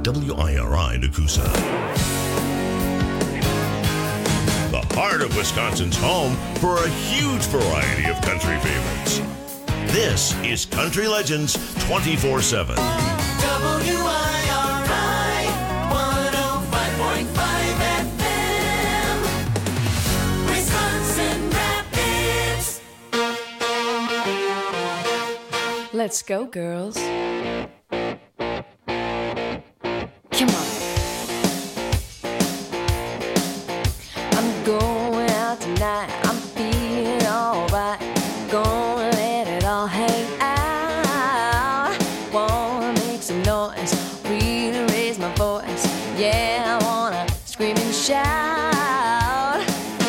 WIRI Nakusa. The heart of Wisconsin's home for a huge variety of country favorites. This is Country Legends 24/7. WIRI 105.5 FM, Wisconsin Rapids. Let's go, girls. Come on. I'm going out tonight. I'm feeling alright. Gonna let it all hang out. Wanna make some noise, really raise my voice. Yeah, I wanna scream and shout.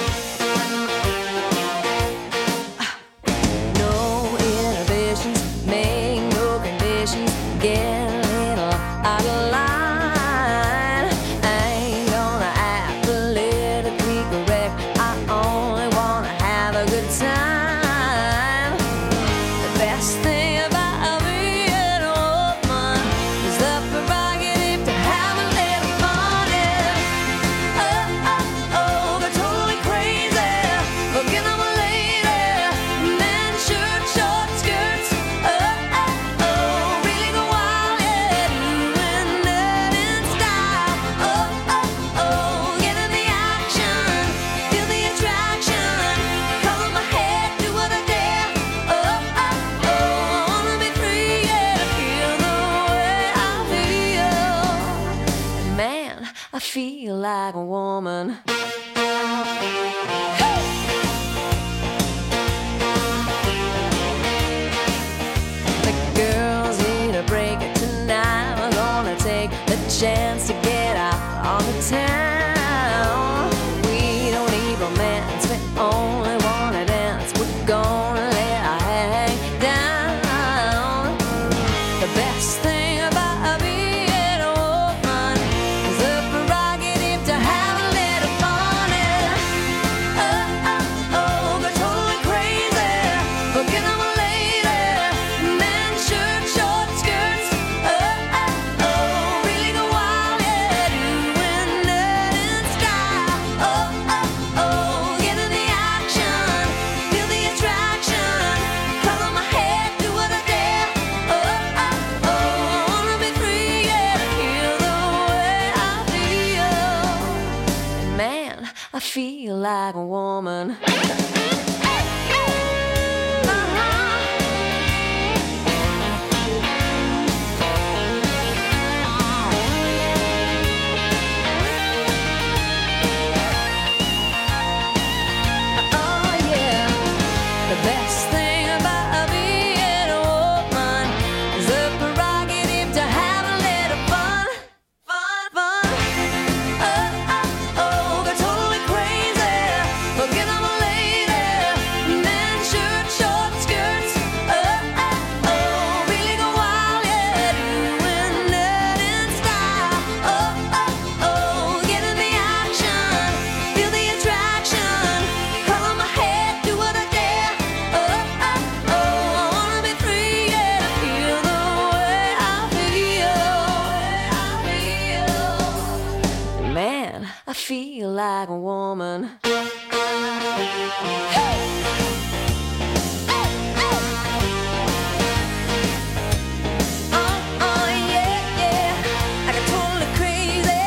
No inhibitions, make no conditions. Get a little out of line. I ain't gonna act politically correct. I only wanna have a good time. The best thing about being a woman is the prerogative to have a little fun. Oh, oh, oh, they're totally crazy. Looking at my lady. Men, shirt, short skirts. Oh, oh, oh, really go wild, yeah. Doing that in style. Oh, oh, oh, get in the action. Feel the attraction. Color my head, do what I dare. Oh, oh, oh, I wanna be free, yeah, to feel the way I feel. Man, I feel like a woman. The girls need a break tonight. We're gonna take the chance to get out on the town. We don't need romance, we only wanna dance. We're gonna let our hair hang down. The best thing about being a woman is the prerogative to have a little fun. Oh, oh, oh, they're totally crazy. Looking at my lady. Men, shirt, short skirts. Oh, oh, oh, really go wild, yeah. Doing that in style. Oh, oh, oh, get in the action. Feel the attraction. Color my head, do what I dare. Oh, oh, oh, I wanna be free, yeah, to feel the way I feel. Man, I feel like a woman. Oh yeah, the best thing about being a woman is the prerogative to have a little fun, fun, fun. Oh, oh, oh, they're totally crazy. Looking at my lady. Men, shirt, short skirts. Oh, oh, oh, really go wild, yeah. Doing that in style. Oh, oh, oh, get in the action. Feel the attraction. Color my head, do what I dare. Oh, oh, oh, I wanna be free, yeah, to feel the way I feel. Man, I feel like a woman. Oh, yeah, yeah, I got totally crazy.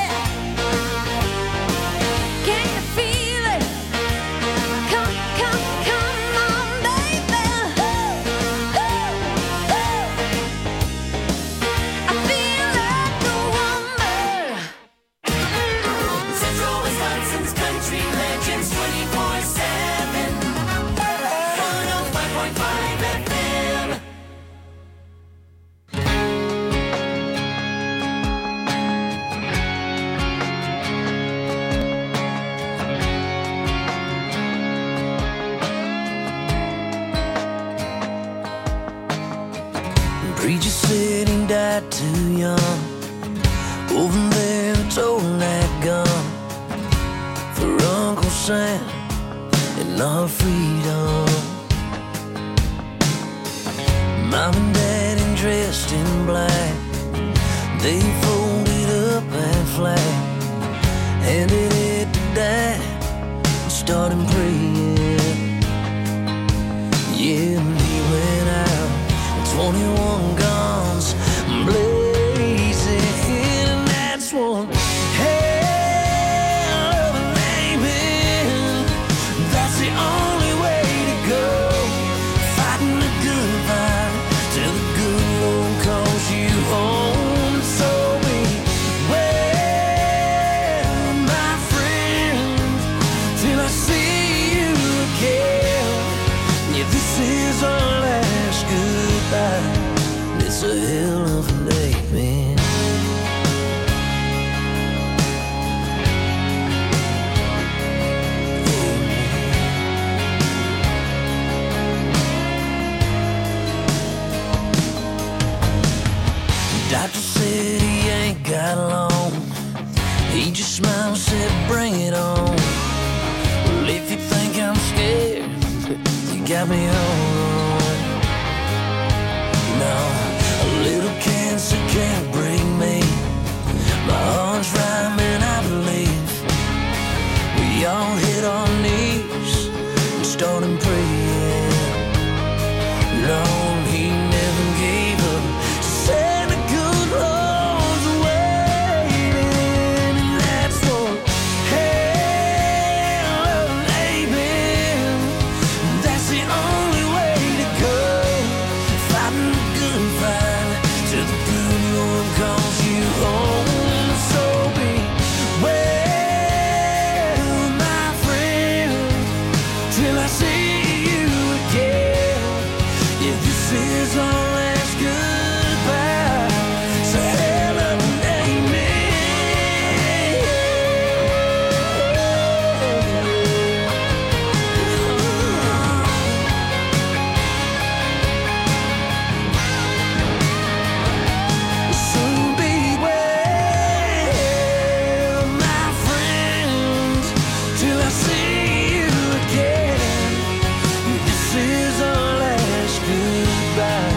Can you feel it? Come, come, come on, baby. I feel like a woman. Central Wisconsin's Country Legends 24/7, 105.5 FM. Preacher said he died too young. Over there, it's old that gun for Uncle Sam and our freedom. Mom and Dad dressed in black, they folded flag, handed it to Dad, and started praying. Yeah, and he went out, 21 guns blazing, and that's one hell of an amen. That's the only way to go, fighting the good fight till the good Lord calls you home. So beware, my friend, till I see you again. Yeah, this is our last goodbye. It's a hell of a day, man. Doctor said he ain't got long. He just smiled and said, bring it on. Well, if you think I'm scared, you got me on. No, a little cancer can't break me. My heart's rhyming, I believe. We all hit our knees and started praying. Lord, he never gave up. Said the good Lord's waiting, and that's for hell of an amen. That's the only way to go, fighting the good fight till the good Lord calls you home. So beware, my friend, till I see you again. Yeah, this is our last goodbye. So hell of an So beware, my friend, till I see you again. This is our last goodbye.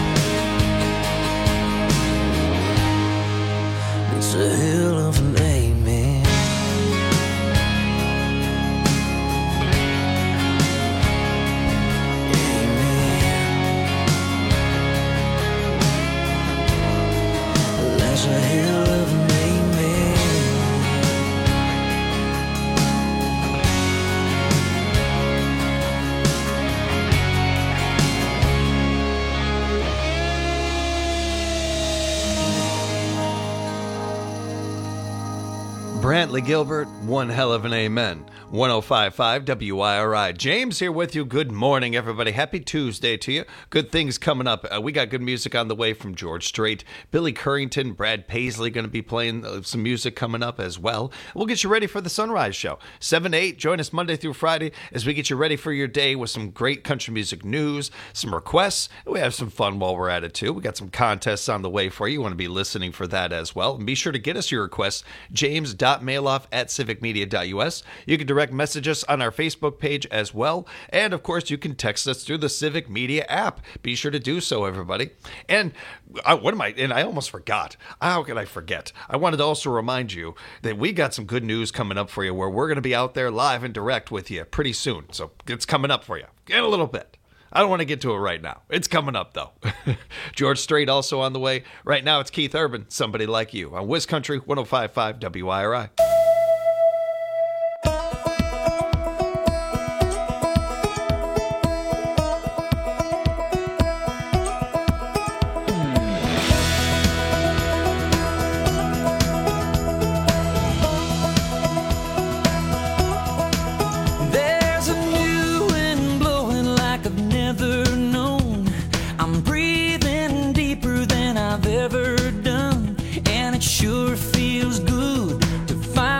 It's a hell of an amen. Amen. That's a hell of an amen. Brantley Gilbert, one hell of an amen. 105.5 WIRI. James here with you. Good morning, everybody. Happy Tuesday to you. Good things coming up. We got good music on the way from George Strait. Billy Currington, Brad Paisley going to be playing some music coming up as well. We'll get you ready for the Sunrise Show. 7 to 8. Join us Monday through Friday as we get you ready for your day with some great country music news, some requests. We have some fun while we're at it, too. We got some contests on the way for you. You want to be listening for that as well. And be sure to get us your requests. James.mailoff@civicmedia.us. You can direct message us on our Facebook page as well. And, of course, you can text us through the Civic Media app. Be sure to do so, everybody. And I almost forgot. How could I forget? I wanted to also remind you that we got some good news coming up for you where we're going to be out there live and direct with you pretty soon. So it's coming up for you in a little bit. I don't want to get to it right now. It's coming up, though. George Strait also on the way. Right now, it's Keith Urban, Somebody Like You, on Wiz Country 105.5 WIRI. There's a new wind blowing like I've never known. I'm breathing deeper than I've ever done, and it sure feels good to find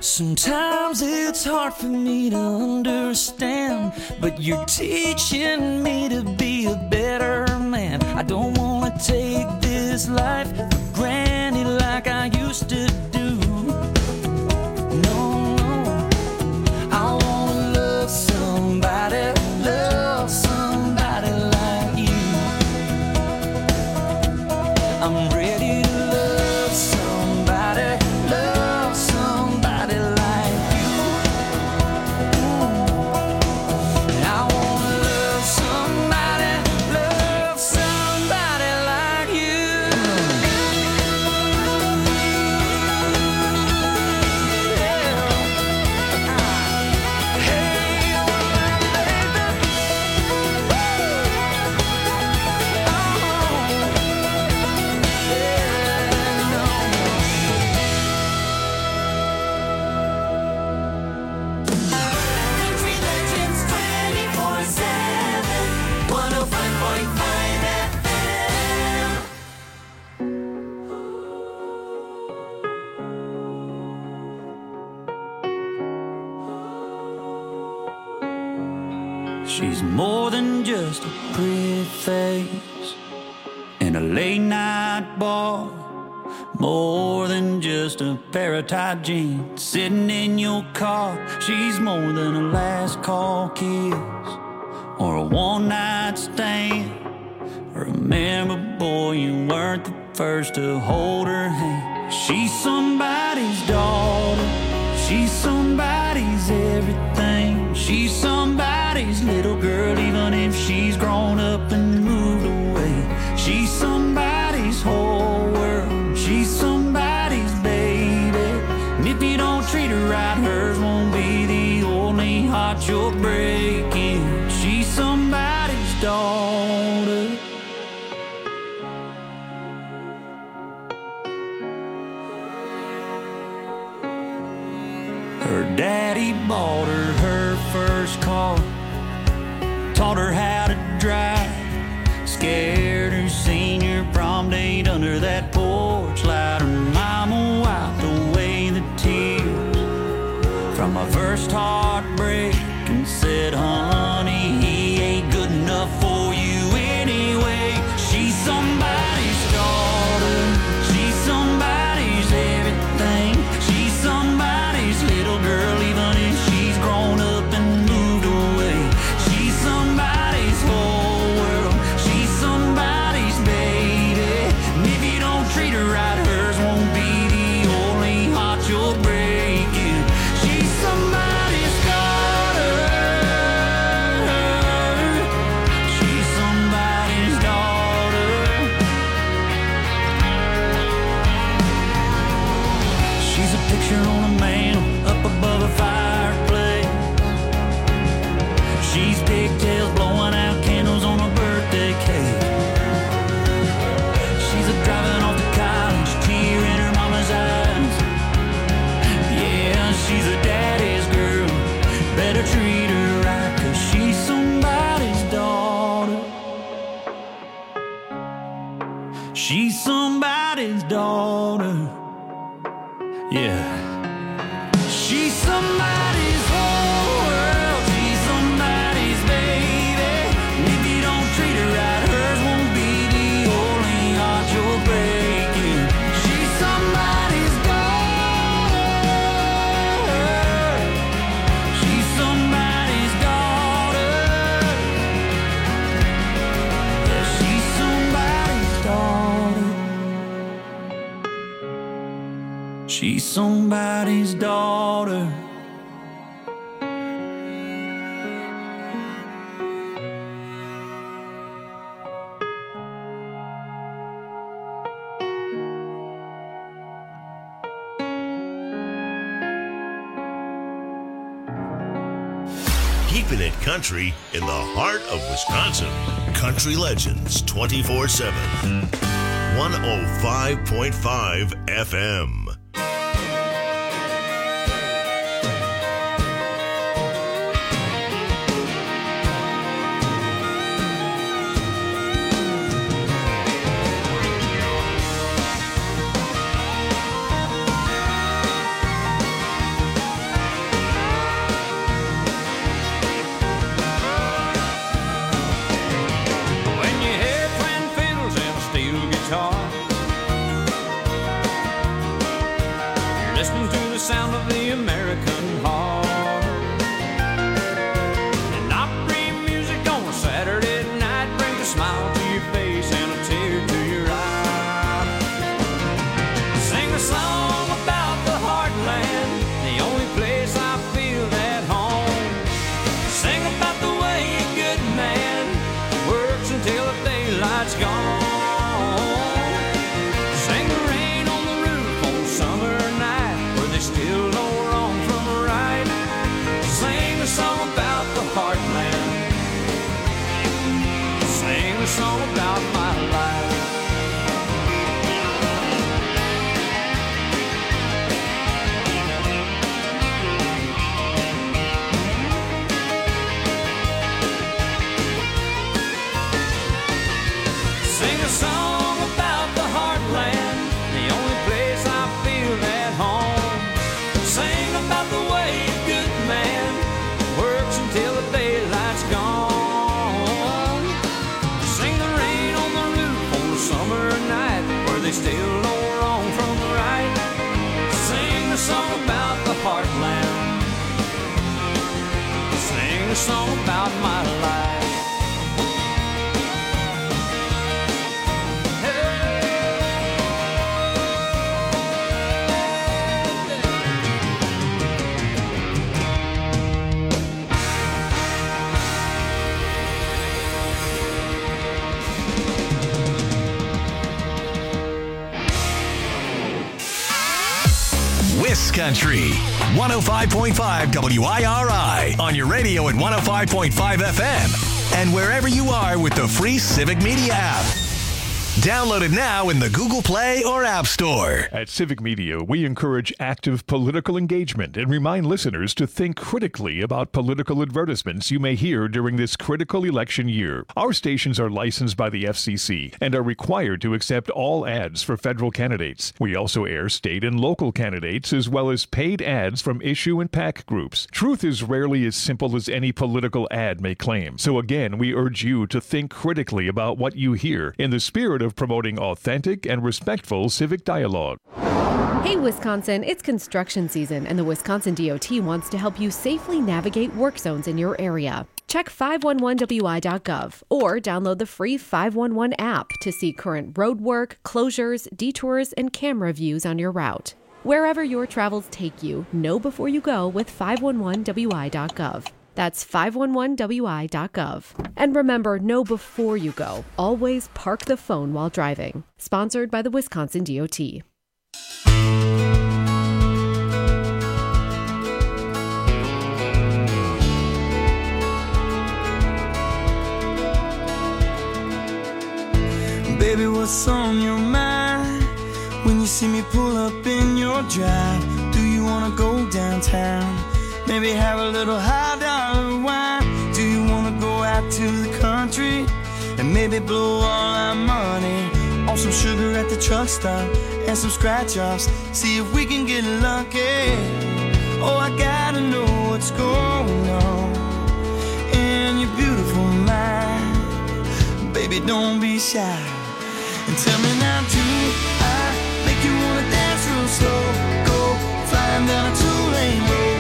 Sometimes it's hard for me to understand, but you're teaching me to be a better man. I don't wanna take this life for granted like I used to do. No, no, I wanna love somebody like you. I'm ready to love somebody like you. I wanna love somebody like you. Country Legends 24/7, 105.5 FM. She's more than just a pretty face in a late night bar, more than just a pair of tight jeans sitting in your car. She's more than a last call kiss or a one night stand. Remember, boy, you weren't the first to hold her hand. She's somebody's daughter, she's somebody's everything. She's somebody's little girl, even if she's grown up and moved away. She's somebody's whole world, she's somebody's baby. And if you don't treat her right, hers won't be the only heart you're breaking. She's somebody's daughter. Her daddy bought her first car, taught her how to drive, scared her senior prom date under that porch light. Her mama wiped away the tears from my first heartbreak and said, honey, he ain't good enough for you anyway. She's somebody's daughter, she's somebody's everything. She's somebody's little girl, even if she's grown up and moved away. She's somebody's whole world, she's somebody's baby. And if you don't treat her right, hers won't be the only heart you're breaking. She's somebody's daughter, she's somebody's daughter. She's a picture on a mantle up above a fireplace. She's pigtails blowing out candles on a birthday cake. She's a driving off to college, tear in her mama's eyes. Yeah, she's a daddy's girl, better treat her right, 'cause she's somebody's daughter. She's somebody's daughter. Yeah. She's somebody's whole world, she's somebody's baby. And if you don't treat her right, hers won't be the only heart you're breaking. She's somebody's daughter, she's somebody's daughter. Yeah, she's somebody's daughter. She's somebody's daughter. Keeping it country in the heart of Wisconsin. Country Legends 24/7. 105.5 FM. listening to the sound of the American heart. And Opry music on a Saturday night brings a smile to your face and a tear to your eye. Sing a song about the heartland, the only place I feel at home. Sing about the way a good man works until the daylight's gone. Sing the rain on the roof on a summer night where they still know wrong from right. Sing a song about the heartland. Sing a song about my life. Sing a song about the heartland, the only place I feel at home. Sing about the way a good man works until the daylight's gone. Sing the rain on the roof on a summer night where they still know wrong from right. Sing a song about the heartland. Sing a song about my life. Country 105.5 WIRI on your radio at 105.5 FM and wherever you are with the free Civic Media app. Download it now in the Google Play or App Store. At Civic Media, we encourage active political engagement and remind listeners to think critically about political advertisements you may hear during this critical election year. Our stations are licensed by the FCC and are required to accept all ads for federal candidates. We also air state and local candidates as well as paid ads from issue and PAC groups. Truth is rarely as simple as any political ad may claim. So again, we urge you to think critically about what you hear in the spirit of promoting authentic and respectful civic dialogue. Hey Wisconsin, it's construction season and the Wisconsin DOT wants to help you safely navigate work zones in your area. Check 511wi.gov or download the free 511 app to see current road work, closures, detours, and camera views on your route. Wherever your travels take you, know before you go with 511wi.gov. That's 511wi.gov. And remember, know before you go. Always park the phone while driving. Sponsored by the Wisconsin DOT. Baby, what's on your mind when you see me pull up in your drive? Do you wanna go downtown? Maybe have a little high dollar wine. Do you wanna go out to the country and maybe blow all our money on some sugar at the truck stop and some scratch offs? See if we can get lucky. Oh, I gotta know what's going on in your beautiful mind. Baby, don't be shy and tell me now, do I make you wanna dance real slow? Go flying down a two-lane road.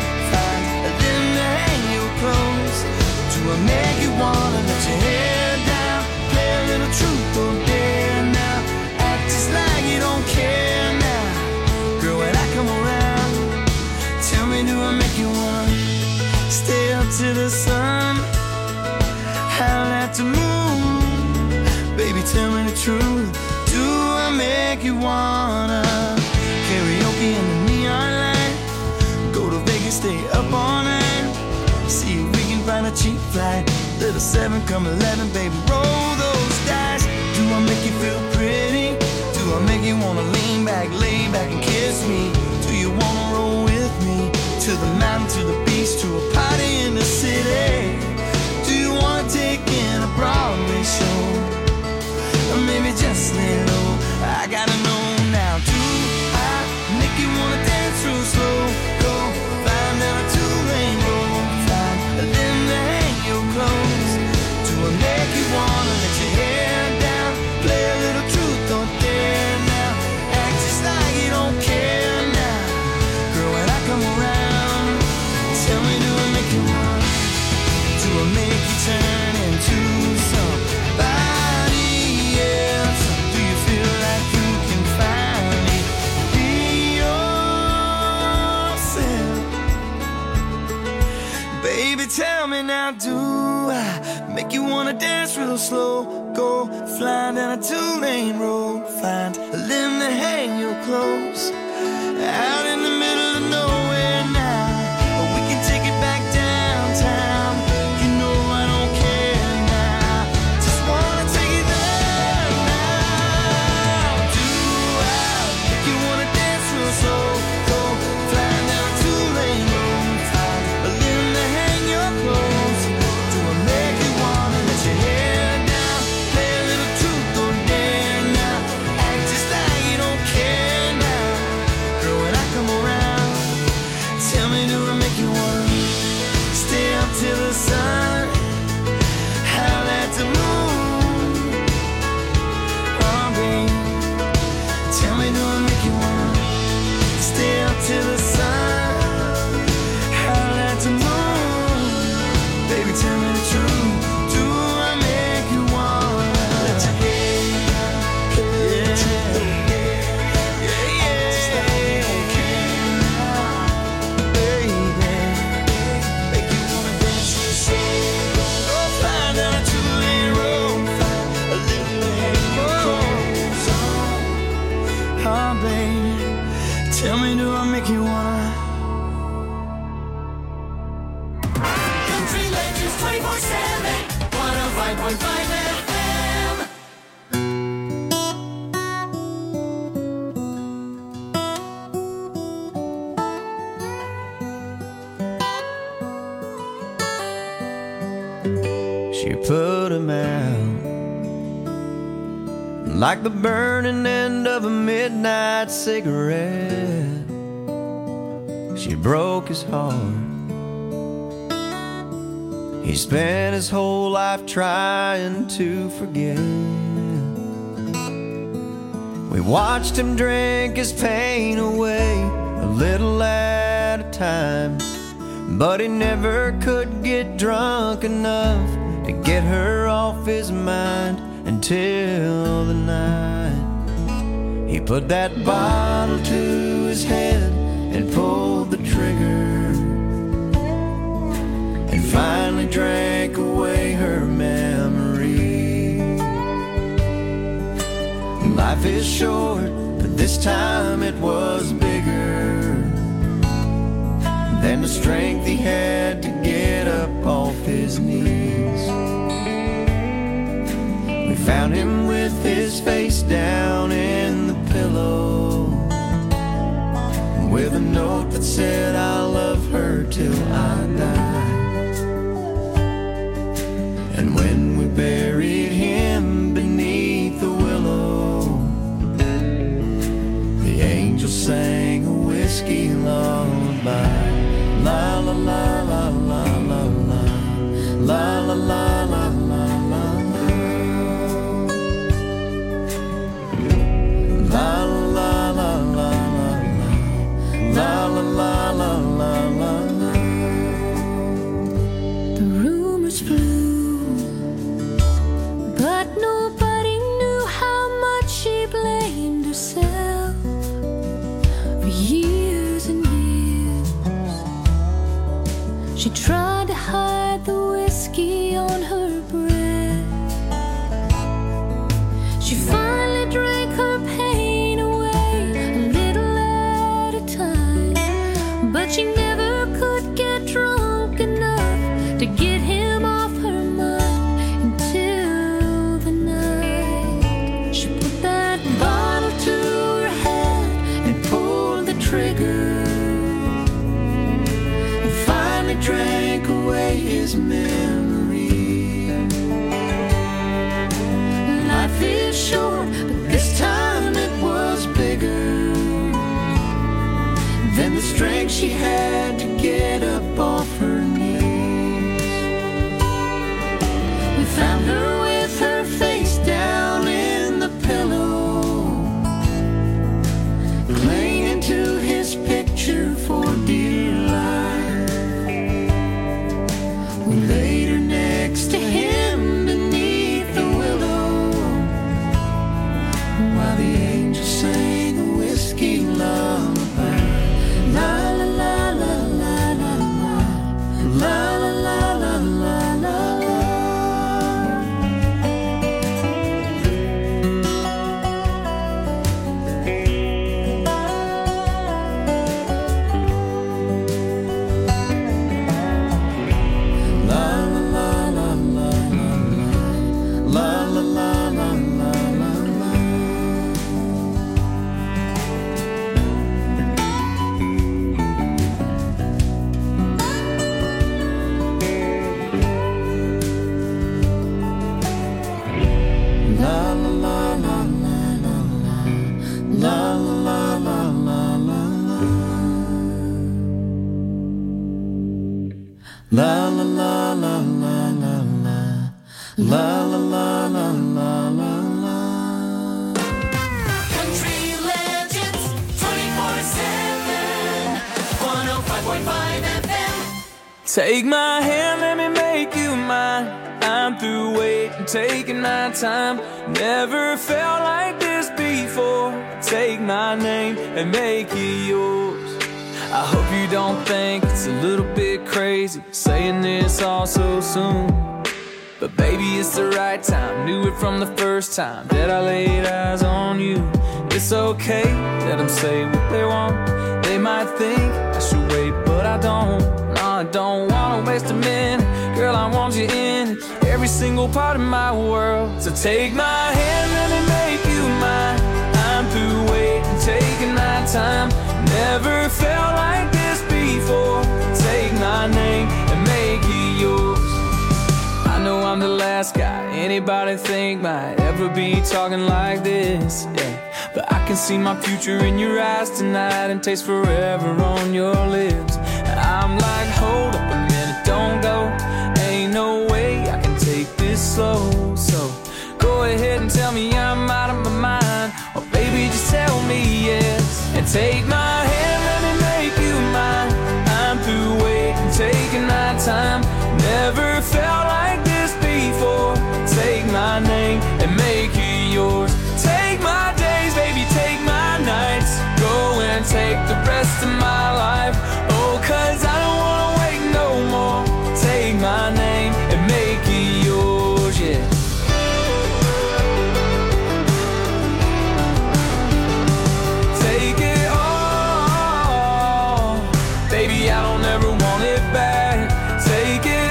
Do I make you wanna let your hair down? Play a little truth or dare now. Act just like you don't care now. Girl, when I come around, tell me, do I make you wanna stay up to the sun? Howl at the moon. Baby, tell me the truth. Do I make you wanna karaoke in the neon light? Go to Vegas, stay up all night. See if we can find a cheap flight. Little 7, come 11, baby, roll those dice. Do I make you feel pretty? Do I make you wanna lean back, lay back and kiss me? Do you wanna roll with me to the mountain, to the beach, to a party in the city? Do you wanna take in a Broadway show? Or maybe just lay low? I gotta know now. Do I make you wanna dance real slow? Go flying down a two-lane road. Do I make you wanna let your hair down? Play a little truth or dare now. Act just like you don't care now. tell me now, do I make you wanna dance real slow? Go flying down a two-lane road, find a limb to hang your clothes. Out in the middle of nowhere now, or we can take it back downtown. You know I don't care now, just wanna take it there now. Do I make you wanna dance real slow? Go flying down a two-lane road, find a limb to hang your clothes. Do I make you wanna let your hair down, play a little truth or dare now, act just like you don't care now? Girl, when I come around, tell me, do I make you wanna stay up till the sun, howl at the moon? Oh, babe, tell me, do I make you wanna stay up till the sun, howl at the moon? Baby, tell me the truth, do I make you wanna let your hair down? Tell me, do I make you wanna? Country Legends 24/7, 105.5 FM. She put him out like the burning end of a midnight cigarette. She broke his heart. He spent his whole life trying to forget. We watched him drink his pain away a little at a time, but he never could get drunk enough to get her off his mind until the night he put that bottle to his head and pulled the trigger, and finally drank away her memory. Life is short, but this time it was bigger than the strength he had to get up off his knees. We found him with his face down in the pillow, with a note that said, I'll love her till I die. And when we buried him beneath the willow, the angel sang a whiskey lullaby. La la la la la la la, la la la la la la, la la la la la, la la la la la la. The rumors flew, but nobody knew how much she blamed herself for years and years. She tried to hide the whiskey on her breath. She finally drank her pain away a little at a time, but she never could get drunk enough to get him off her mind until the night she put that bottle to her head and pulled the trigger, and finally drank away his memory. Life is short, but this time it was bigger than the strength she had to get up off her knees. We found her with her face down in the pillow, clinging to his picture for dear life. We laid her next to him beneath the willow, while the angel sang a whiskey lullaby. La la la la la la la, la la la. La la la la la la la. La la la la la la la. Country Legends 24/7. 105.5 FM. Take my hand, let me make you mine. I'm through waiting, taking my time. Never felt like this before. Take my name and make it yours. I hope you don't think it's a little bit crazy saying this all so soon. But baby, it's the right time. Knew it from the first time that I laid eyes on you. It's okay, let them say what they want. They might think I should wait, but I don't. No, I don't wanna waste a minute. Girl, I want you in every single part of my world. So take my hand, let me make you mine. I'm through waiting, taking my time. Never felt like this before. Take my name and make it yours. I know I'm the last guy anybody think might ever be talking like this, yeah. But I can see my future in your eyes tonight and taste forever on your lips. I'm like, hold up a minute, don't go. Ain't no way I can take this slow. So go ahead and tell me I'm out of my mind, or baby, just tell me yes. And take my hand, let me make you mine. I'm through waiting, taking my time. Never felt like this before. Take my name and make it yours. Take my days, baby, take my nights. Go and take the rest of my life. Oh, 'cause I don't wanna wait no more. Take my name and make it yours, yeah. Take it all. Baby, I don't ever want it back. Take it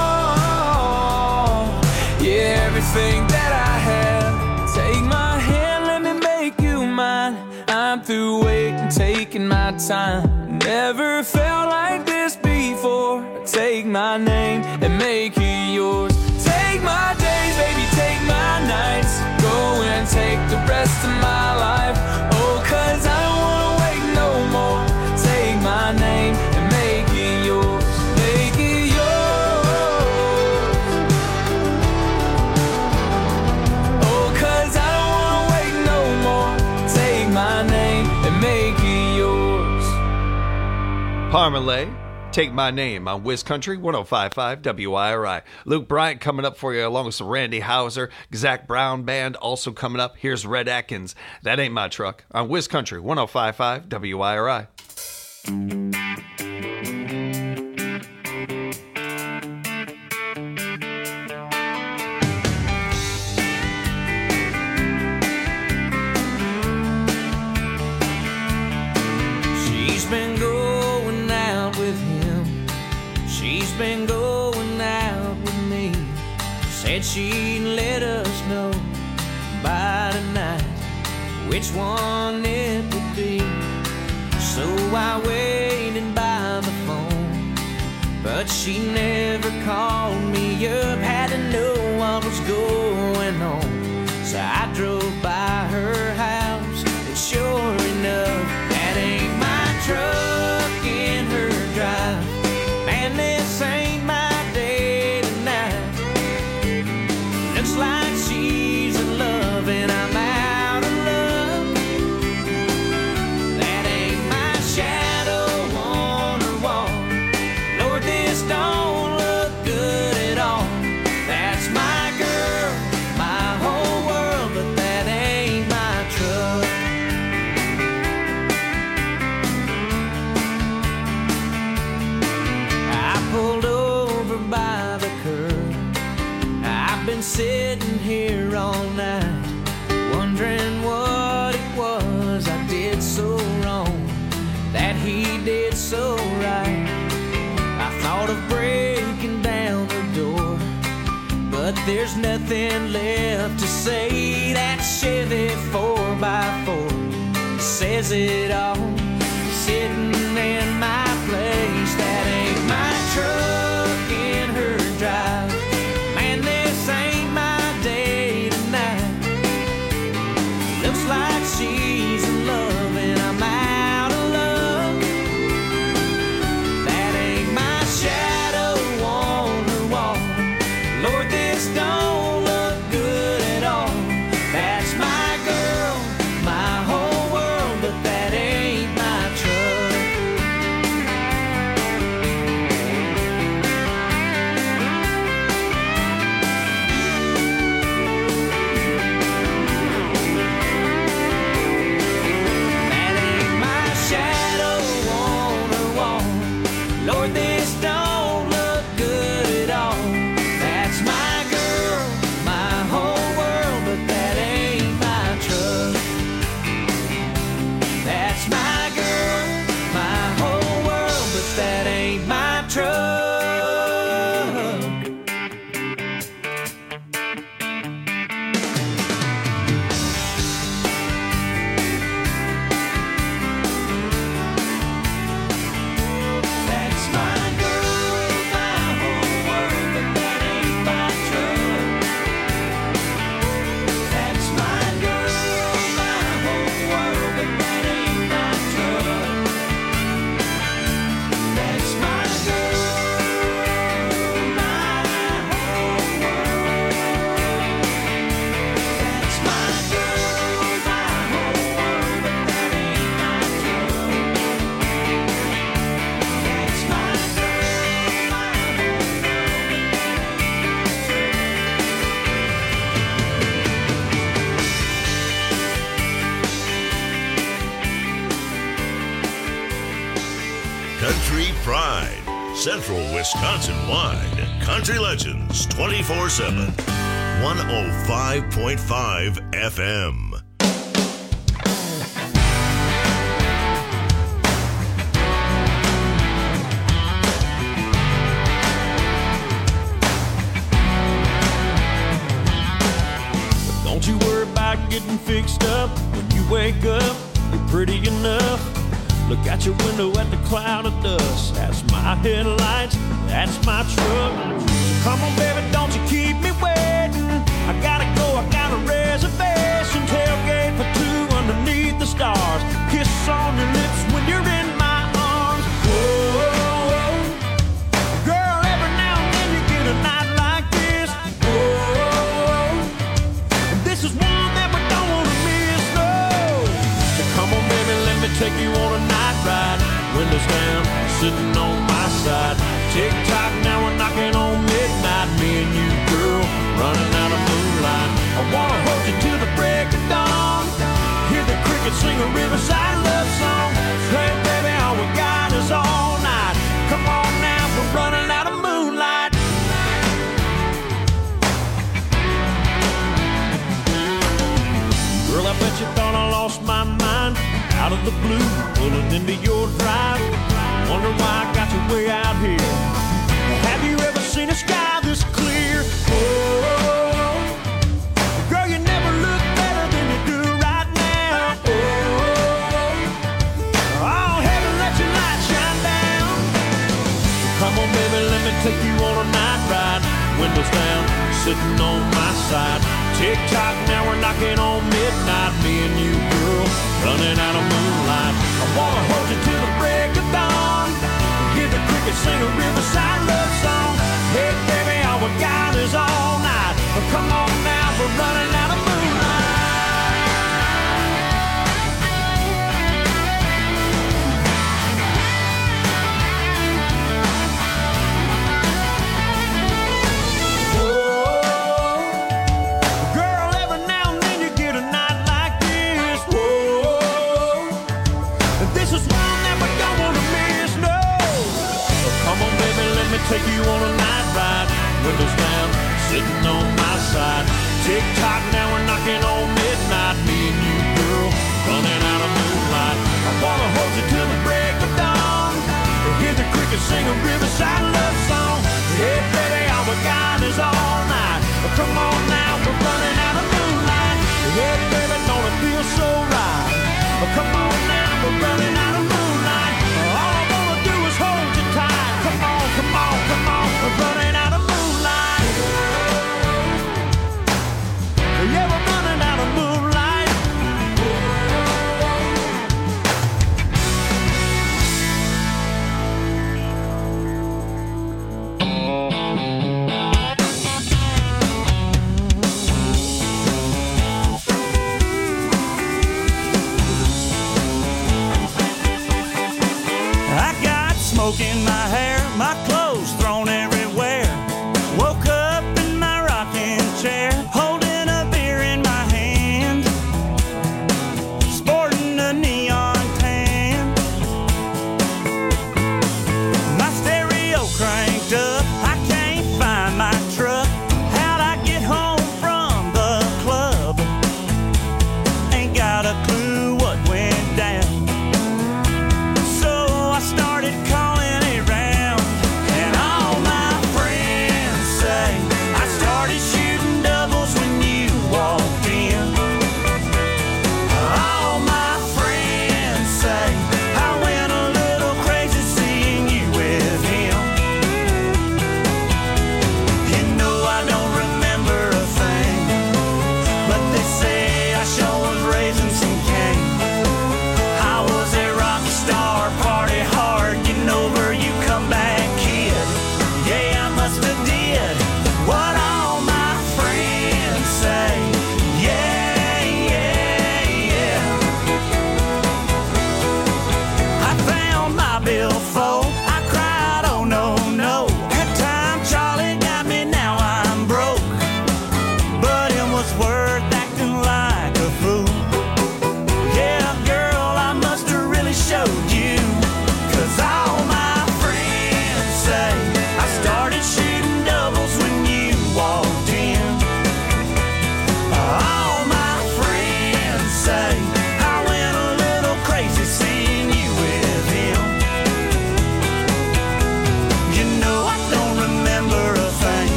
all. Yeah, everything that I have. Take my hand, let me make you mine. I'm through waiting, taking my time. Never felt like this before. Take my name and make it yours. Take my days, baby, take my nights. Go and take the rest of my life. Oh, 'cause I don't wanna wait no more. Take my name and make it yours. Make it yours. Oh, 'cause I don't wanna wait no more. Take my name and make it yours. Parmalee, Take My Name on Wiz Country 105.5 WIRI. Luke Bryant coming up for you along with some Randy Houser. Zach Brown Band also coming up. Here's Red Atkins, That Ain't My Truck on Wiz Country 105.5 WIRI. She's been going out with him. She's been going out with me. Said she'd let us know by tonight which one it would be. So I waited by the phone, but she never called me up. Had to know what was going on, so I drove by her house, and sure enough, that ain't my truck in her drive. Man, this ain't my day tonight. Looks like she's in love and I'm out of luck. That ain't my shadow on her wall. Lord, this don't look good at all. That's my girl, my whole world, but that ain't my truck. I pulled over by the curb. I've been sitting here all night, wondering what it was I did so wrong, that he did so right. I thought of breaking down the door, but there's nothing left to say. That Chevy 4x4 says it all, sitting in my place. That ain't my truck in her drive. Man, this ain't my day tonight. Looks like she's in love and I'm out of luck. That ain't my shadow Country Pride. Central Wisconsin-wide. Country Legends 24/7. 105.5 FM. Don't you worry about getting fixed up. When you wake up, you're pretty enough. Look out your window at the cloud of dust. That's my headlights, that's my truck. Come on, baby, don't you keep me waiting. I gotta go, I got a reservation. Tailgate for two underneath the stars. Kiss on your lips when you're in my arms. Whoa, girl, every now and then you get a night like this. Whoa, and this is one that we don't want to miss, no. So come on, baby, let me take you on a night ride. Windows down, sitting on my side. Tick-tock, now we're knocking on midnight. Me and you, girl, running out of moonlight. I wanna hold you till the break of dawn. Hear the crickets sing a riverside love song. Hey, baby, all we got is all night. Come on now, we're running out of moonlight. Girl, I bet you thought I lost my mind. Out of the blue, pulling into your drive. Wonder why I got you way out here. Have you ever seen a sky this clear? Oh, girl, you never look better than you do right now. Oh, heaven, let your light shine down. Come on, baby, let me take you on a night ride. Windows down, sitting on my side. Tick-tock, now we're knocking on midnight. Me and you, girl, running out of moonlight. I wanna hold you till the break of dawn. Hear the crickets sing a riverside love song. Hey, baby, all we got is all night. Come on now, we're running out of take you on a night ride. Windows down, sitting on my side. Tick-tock, now we're knocking on midnight. Me and you, girl, running out of moonlight. I wanna hold you till the break of dawn. Hear the crickets sing a riverside love song. Hey, baby, all we got is all night. Come on now, we're running out of moonlight. Hey, baby, don't it feel so right? Come on now, we're running out of moonlight. All I wanna do is hold you tight. Come on, come on, come on, we're running out of moonlight. Yeah, we're running out of moonlight. I got smoke in my hair, my clothes thrown everywhere. Woke up in my rocking chair, holding a beer in my hand, sporting a neon tan. My stereo cranked up, I can't find my truck. How'd I get home from the club? Ain't got a clue what went down. So I started calling around, and all my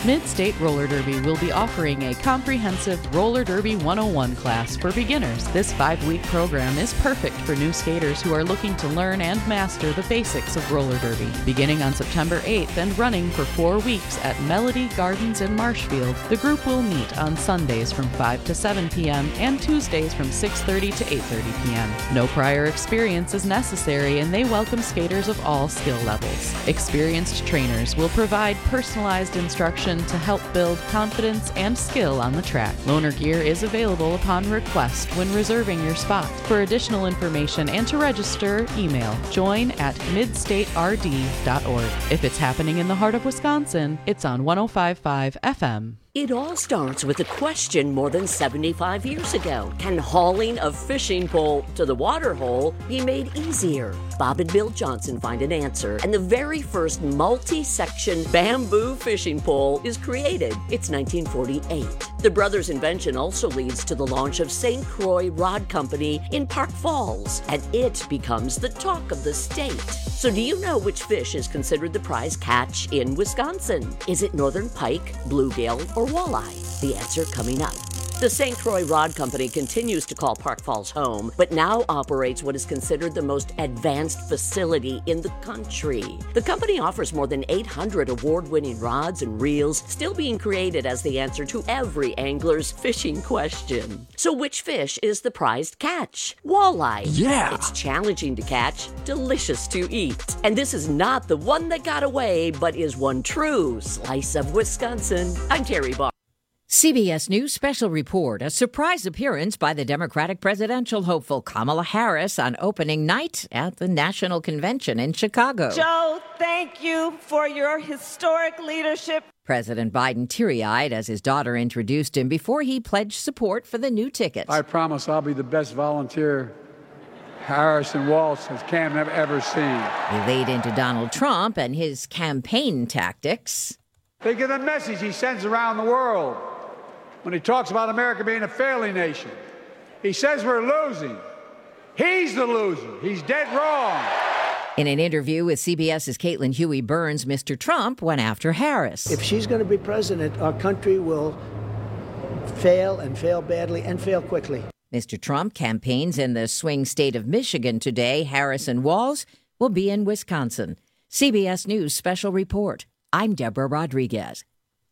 Mid-State Roller Derby will be offering a comprehensive Roller Derby 101 class for beginners. This 5-week program is perfect for new skaters who are looking to learn and master the basics of roller derby. Beginning on September 8th and running for 4 weeks at Melody Gardens in Marshfield, the group will meet on Sundays from 5 to 7 p.m. and Tuesdays from 6:30 to 8:30 p.m. No prior experience is necessary, and they welcome skaters of all skill levels. Experienced trainers will provide personalized instruction to help build confidence and skill on the track. Loaner gear is available upon request when reserving your spot. For additional information and to register, email join@midstaterd.org. If it's happening in the heart of Wisconsin, it's on 105.5 FM. It all starts with a question more than 75 years ago. Can hauling a fishing pole to the water hole be made easier? Bob and Bill Johnson find an answer, and the very first multi-section bamboo fishing pole is created. It's 1948. The brothers' invention also leads to the launch of St. Croix Rod Company in Park Falls, and it becomes the talk of the state. So do you know which fish is considered the prize catch in Wisconsin? Is it northern pike, bluegill, or walleye? The answer coming up. The St. Croix Rod Company continues to call Park Falls home, but now operates what is considered the most advanced facility in the country. The company offers more than 800 award-winning rods and reels, still being created as the answer to every angler's fishing question. So which fish is the prized catch? Walleye. Yeah! It's challenging to catch, delicious to eat. And this is not the one that got away, but is one true slice of Wisconsin. I'm Terry Barr. CBS News Special Report, a surprise appearance by the Democratic presidential hopeful Kamala Harris on opening night at the National Convention in Chicago. Joe, thank you for your historic leadership. President Biden teary-eyed as his daughter introduced him before he pledged support for the new ticket. I promise I'll be the best volunteer Harrison Walsh has Cam ever seen. He laid into Donald Trump and his campaign tactics. Think of the message he sends around the world when he talks about America being a failing nation. He says we're losing. He's the loser. He's dead wrong. In an interview with CBS's Caitlin Huey Burns, Mr. Trump went after Harris. If she's going to be president, our country will fail and fail badly and fail quickly. Mr. Trump campaigns in the swing state of Michigan today. Harris and Walz will be in Wisconsin. CBS News Special Report. I'm Deborah Rodriguez.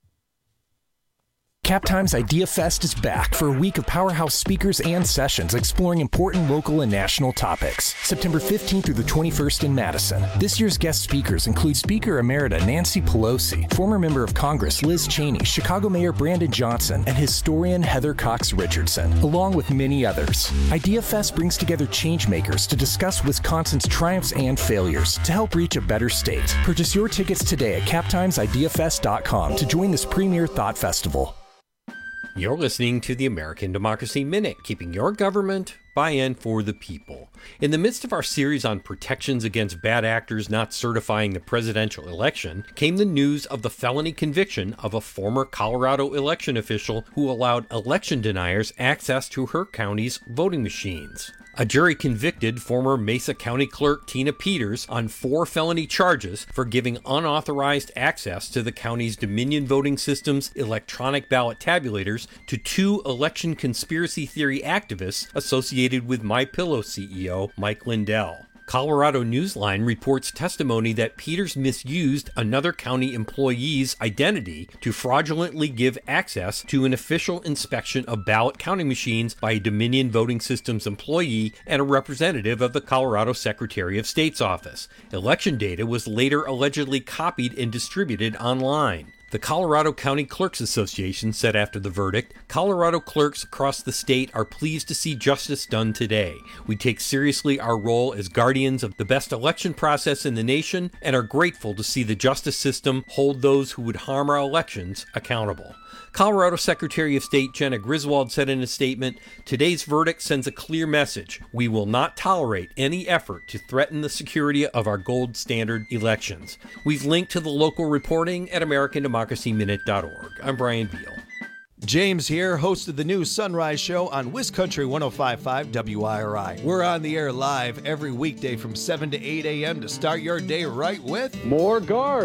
Cap Times Idea Fest is back for a week of powerhouse speakers and sessions exploring important local and national topics. September 15th through the 21st in Madison. This year's guest speakers include Speaker Emerita Nancy Pelosi, former member of Congress Liz Cheney, Chicago Mayor Brandon Johnson, and historian Heather Cox Richardson, along with many others. Idea Fest brings together changemakers to discuss Wisconsin's triumphs and failures to help reach a better state. Purchase your tickets today at captimesideafest.com to join this premier thought festival. You're listening to the American Democracy Minute, keeping your government by and for the people. In the midst of our series on protections against bad actors not certifying the presidential election, came the news of the felony conviction of a former Colorado election official who allowed election deniers access to her county's voting machines. A jury convicted former Mesa County Clerk Tina Peters on 4 felony charges for giving unauthorized access to the county's Dominion voting system's electronic ballot tabulators to 2 election conspiracy theory activists associated with MyPillow CEO Mike Lindell. Colorado Newsline reports testimony that Peters misused another county employee's identity to fraudulently give access to an official inspection of ballot counting machines by a Dominion Voting Systems employee and a representative of the Colorado Secretary of State's office. Election data was later allegedly copied and distributed online. The Colorado County Clerks Association said after the verdict, Colorado clerks across the state are pleased to see justice done today. We take seriously our role as guardians of the best election process in the nation and are grateful to see the justice system hold those who would harm our elections accountable. Colorado Secretary of State Jenna Griswold said in a statement, "Today's verdict sends a clear message. We will not tolerate any effort to threaten the security of our gold standard elections." We've linked to the local reporting at AmericanDemocracyMinute.org. I'm Brian Beal. James here, host of the new Sunrise Show on WisCountry 105.5 WIRI. We're on the air live every weekday from 7 to 8 a.m. to start your day right with more Garth.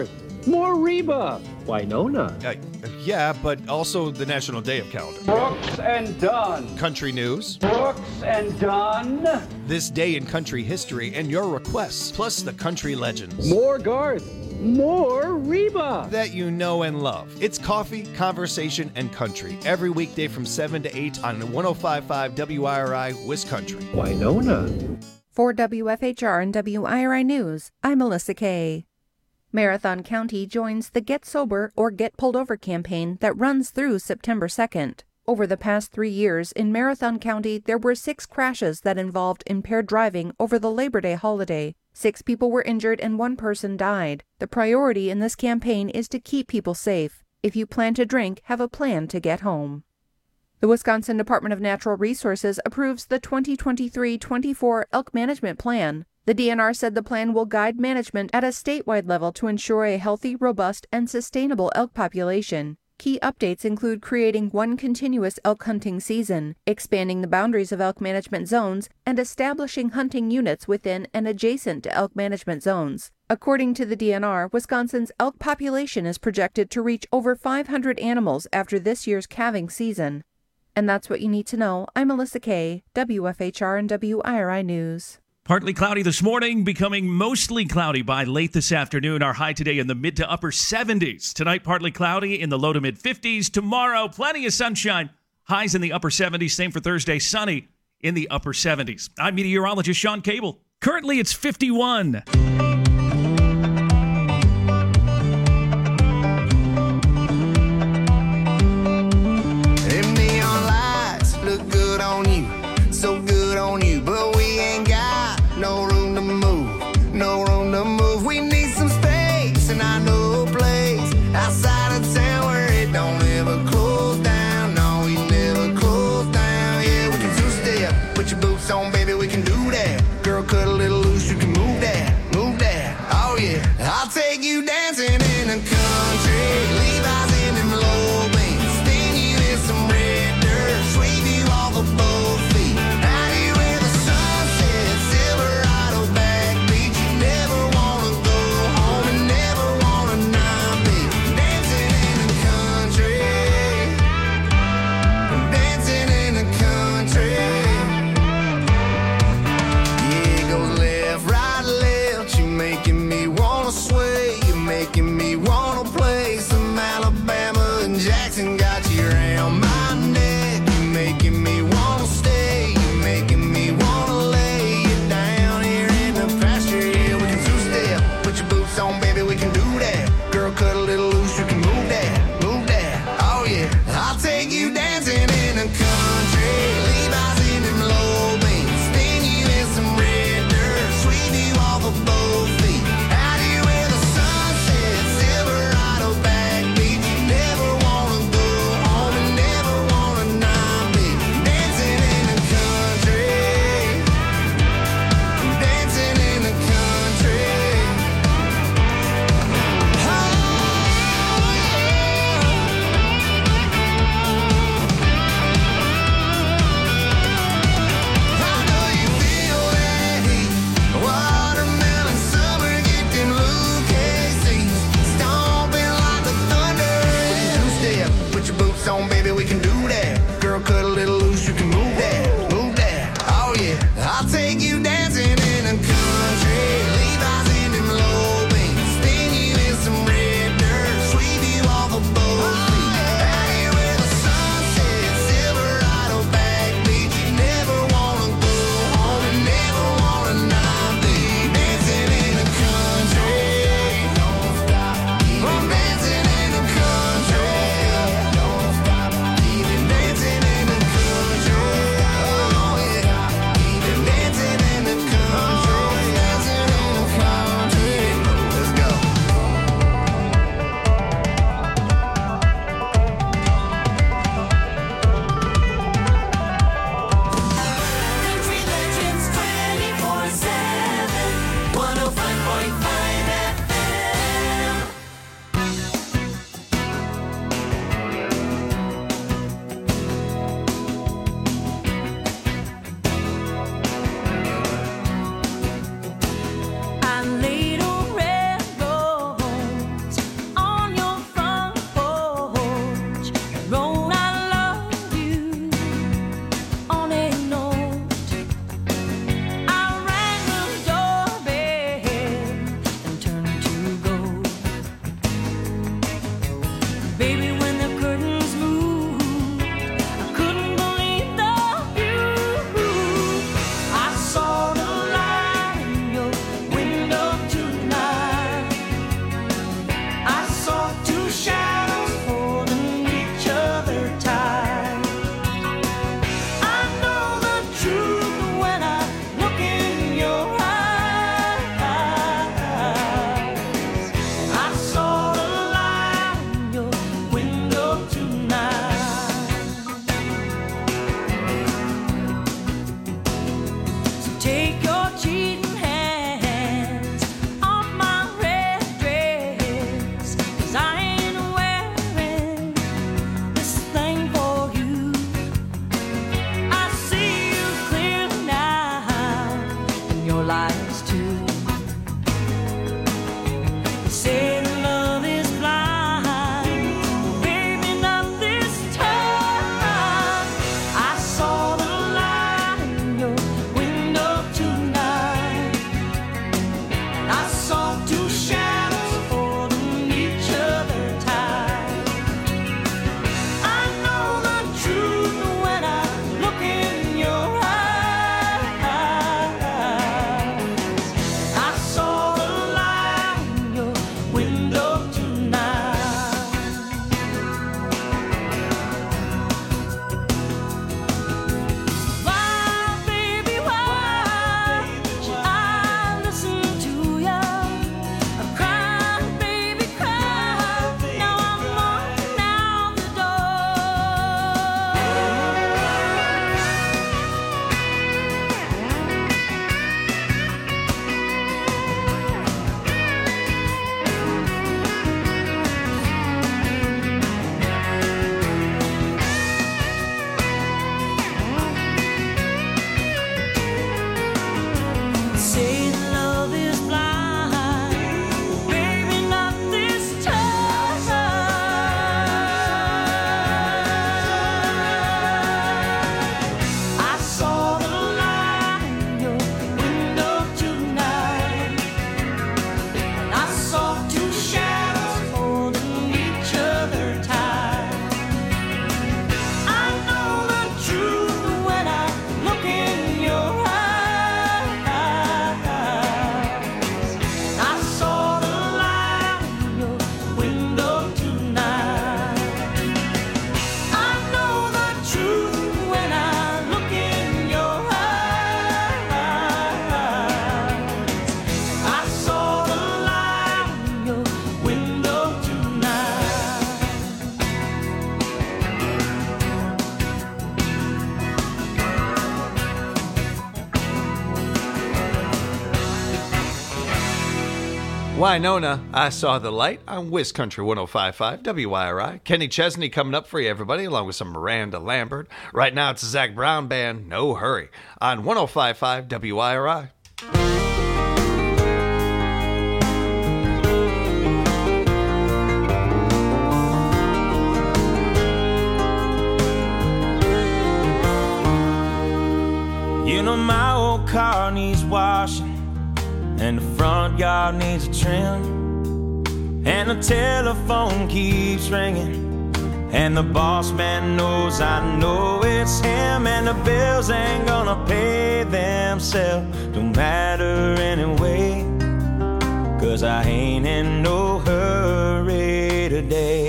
More Reba. Winona. Yeah, but also the National Day of Calendar. Brooks and Dunn. Country news. Brooks and Dunn. This day in country history and your requests, plus the country legends. More Garth. More Reba. That you know and love. It's coffee, conversation, and country. Every weekday from 7 to 8 on 105.5 WIRI Wisconsin. Winona. For WFHR and WIRI News, I'm Melissa Kay. Marathon County joins the Get Sober or Get Pulled Over campaign that runs through September 2nd. Over the past 3 years in Marathon County, there were 6 crashes that involved impaired driving over the Labor Day holiday. 6 people were injured and 1 person died. The priority in this campaign is to keep people safe. If you plan to drink, have a plan to get home. The Wisconsin Department of Natural Resources approves the 2023-24 Elk Management Plan. The DNR said the plan will guide management at a statewide level to ensure a healthy, robust, and sustainable elk population. Key updates include creating 1 continuous elk hunting season, expanding the boundaries of elk management zones, and establishing hunting units within and adjacent to elk management zones. According to the DNR, Wisconsin's elk population is projected to reach over 500 animals after this year's calving season. And that's what you need to know. I'm Melissa Kay, WFHR and WIRI News. Partly cloudy this morning, becoming mostly cloudy by late this afternoon. Our high today in the mid to upper 70s. Tonight, partly cloudy in the low to mid 50s. Tomorrow, plenty of sunshine. Highs in the upper 70s. Same for Thursday, sunny in the upper 70s. I'm meteorologist Sean Cable. Currently, it's 51. Them neon lights look good on you, so good on you, but we ain't got no room to move, no room to move. We need some space, and I know a place outside of town where it don't ever close down. No, we never close down. Yeah, we can two-step, put your boots on, baby, we can do that. Girl, cut a little loose, you can move that, move that. Oh yeah, I'll take you dancing in the country, Levi's in them low beams, spin you in some red dirt, sweep you off of both feet. Out here where the sun sets, Silverado backbeat. You never wanna go home and never wanna not be dancing in the country, dancing in the country. Yeah, it goes left, right, left. You making me wanna sway, you making me wanna play some Alabama and Jackson. Got you around my neck, you making me wanna stay, you making me wanna lay you down here in the pasture. Yeah, we can two-step, put your boots on, baby, we can do that. Girl, cut a little loose, you can move that, move that. Oh yeah, I'll take you dancing in the country, Levi's in them low beams, spin you in some red dirt, sweep you off of both feet. Out here where the sun sets, Silverado backbeat. You never wanna go Baby, when the curtains moved, I couldn't believe the view. I saw the light in your window tonight. I saw two shadows holding each other tight. I know the truth when I look in your eyes. I saw the light in your window tonight. So take your cheating hands off my red dress, 'cause I ain't wearing this thing for you. I see you clearly now, and your lies too. You say love is blind, baby, not this time. I saw the light in your window tonight. I saw two shadows holding each other tight. I know the truth when I look in your eyes. I saw the light in your window tonight. Why, baby, why should I listen to ya? Cry, baby, cry. Now I'm walking out the Say love is blind, baby, not this time. I saw the light in your window tonight. I saw two shadows holding each other tight. I know the truth when I look in your eyes. I saw the light in your window tonight. I know the truth when I look in your eyes. I saw the light in your window tonight. Winona, I Saw the Light on Wiz Country 105.5 WIRI. Kenny Chesney coming up for you, everybody, along with some Miranda Lambert. Right now, it's the Zach Brown Band, No Hurry, on 105.5 WIRI. You know my old car needs washing, and the front yard needs a trim, and the telephone keeps ringing, and the boss man knows I know it's him, and the bills ain't gonna pay themselves. Don't matter anyway, 'cause I ain't in no hurry today.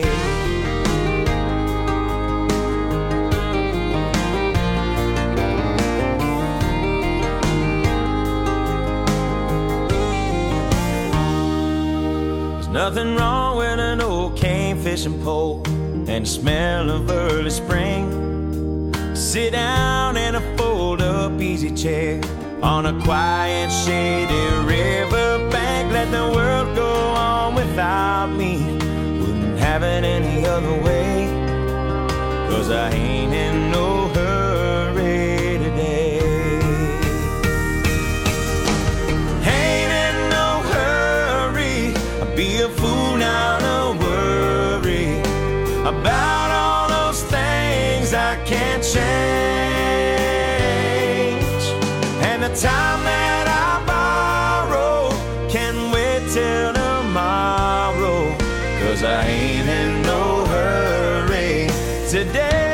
Nothing wrong with an old cane fishing pole and the smell of early spring. Sit down in a fold-up easy chair on a quiet, shady riverbank. Let the world go on without me. Wouldn't have it any other way, 'cause I ain't in no hurry today. Ain't in no hurry. I'd be a fool now to worry about all those things I can't change. And the time that I borrow can wait till tomorrow, 'cause I ain't in no hurry. today.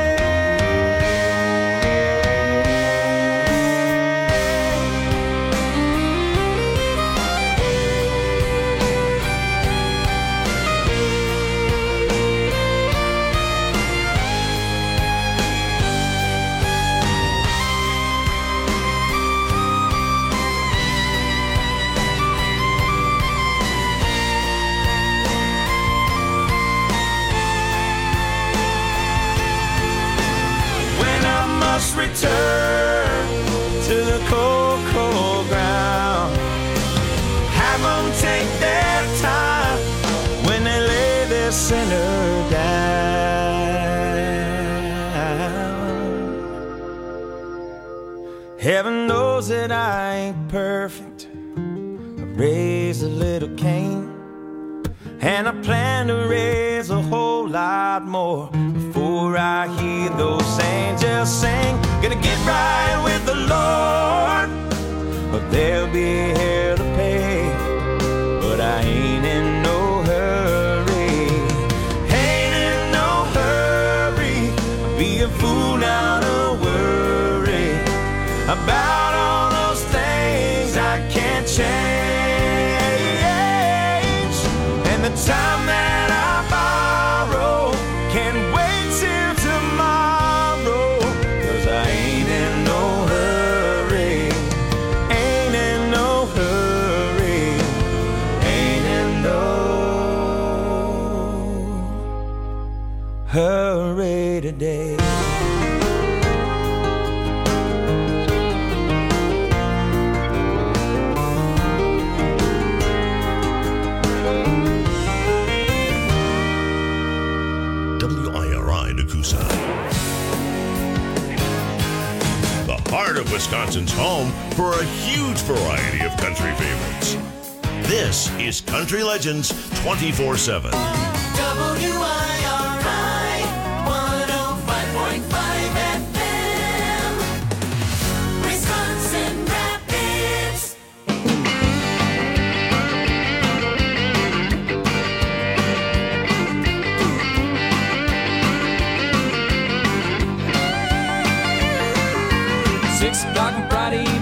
Return to the cold, cold ground. Have them take their time when they lay their sinner down. Heaven knows that I ain't perfect. I raised a little Cain, and I plan to raise a whole lot more before I hear those angels sing. Gonna get right with the Lord, but there'll be hell to pay. But I ain't in no hurry, ain't in no hurry. I'll be a fool now to worry about all those things I can't change. And the time that I borrow can wait till tomorrow, 'cause I ain't in no hurry, ain't in no hurry, ain't in no hurry today. WIRI Nakusa. The heart of Wisconsin's home for a huge variety of country favorites. This is Country Legends 24/7. WIRI 105.5 FM, Wisconsin Rapids. O'clock on Friday